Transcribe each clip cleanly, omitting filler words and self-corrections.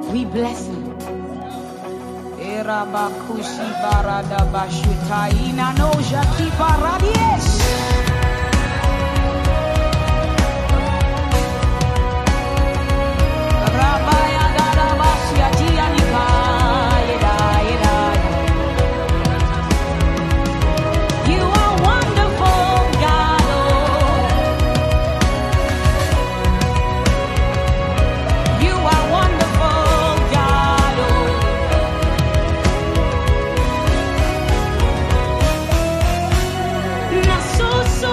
We bless him. Erabakushi barada bashutaina no jaki baradies. Rabaya dada basia tianika ida ida. You are wonderful, God. You are wonderful, God. Na so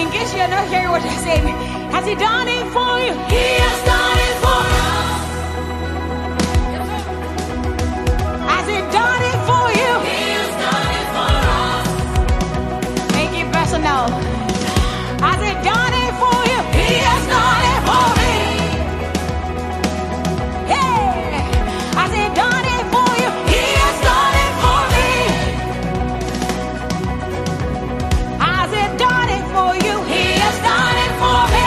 In case you're not hearing what I'm saying, has He done it for you? He has done it for us. Has He done it for you? He has done it for us. Make it personal. Has He done it for you? He has done it for me. Hey, has He done it for you? He has done it for me. Has He done it for you? He has done it for me.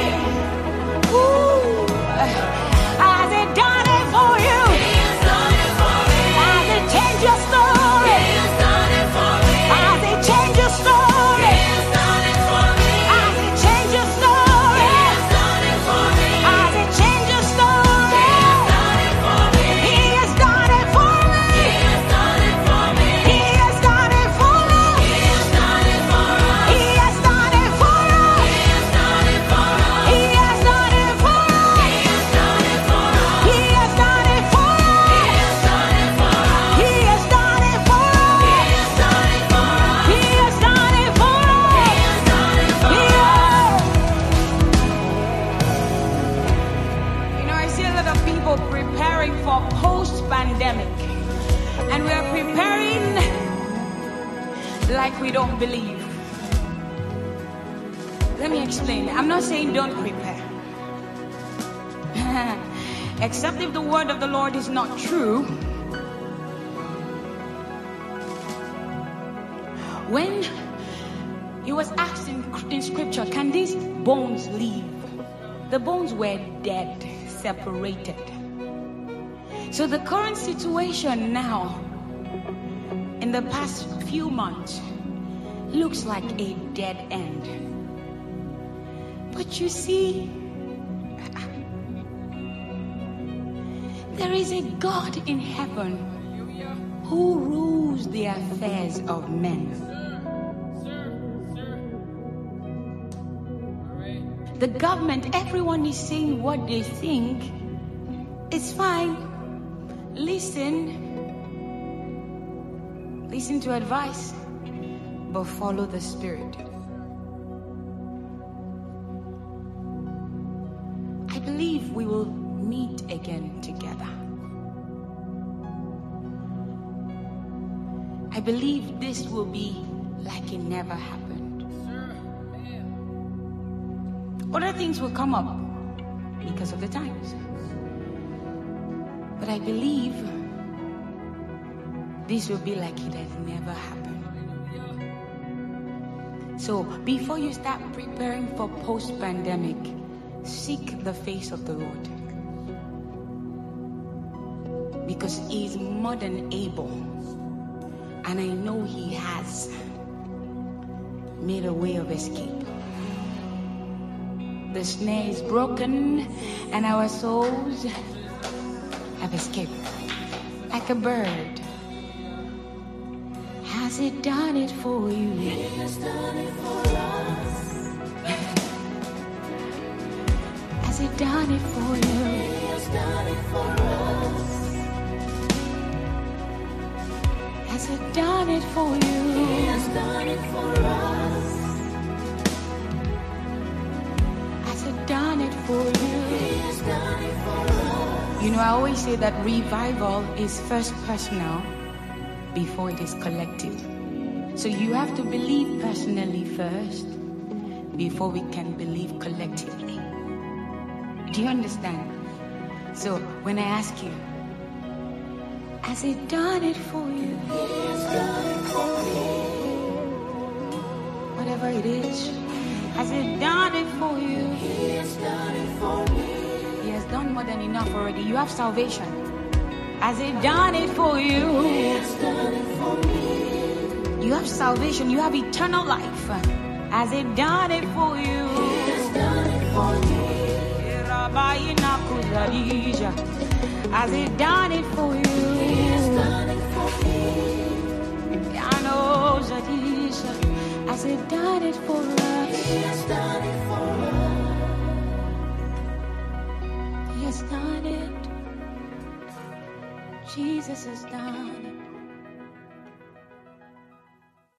Ooh. Has He done it for you? He has done it for me. Has He changed your story? He has done it for me. Has He changed your story? He has done it for me. Has He changed your story? He has done it for me. Has He changed your story? He has done it for me. He has done it for me. He has done it for me. He has done it for us. He has done it for us. He has done it for us. He has done it for us. He has done it for us. He has done it for us. He has done it for us. He has done it for us. He has done it for us. He has done it for us. He has done it for us. You know, I see a lot of people preparing for post-pandemic, and we are preparing like we don't believe. Let me explain. I'm not saying don't prepare. Except if the word of the Lord is not true. When he was asked in scripture, can these bones live? The bones were dead, separated. So the current situation now, in the past few months, looks like a dead end. But you see, there is a God in heaven who rules the affairs of men. The government, everyone is saying what they think. It's fine. Listen to advice, but follow the Spirit. I believe we will meet again together. I believe this will be like it never happened. Other things will come up because of the times. But I believe this will be like it has never happened. So before you start preparing for post-pandemic, seek the face of the Lord. Because He is more than able. And I know He has made a way of escape. The snare is broken and our souls have escaped. Like a bird. Has He done it for you? He has done it for us. Has He done it for you? He has done it for us. Has He done it for you? He has done it for us. Has He done it for you? He has done it for us. You know, I always say that revival is first personal before it is collective. So you have to believe personally first before we can believe collectively. Do you understand? So when I ask you, has He done it for you? He has done it for me. Whatever it is, has He done it for you? He has done it for me. He has done more than enough already. You have salvation. Has He done it for you? He has done it for me. You have salvation. You have eternal life. Has He done it for you? He has done it for me. Has He done it for you? He has done it for me. Has He done it for us? He has done it for us. He has done it. Jesus has done it.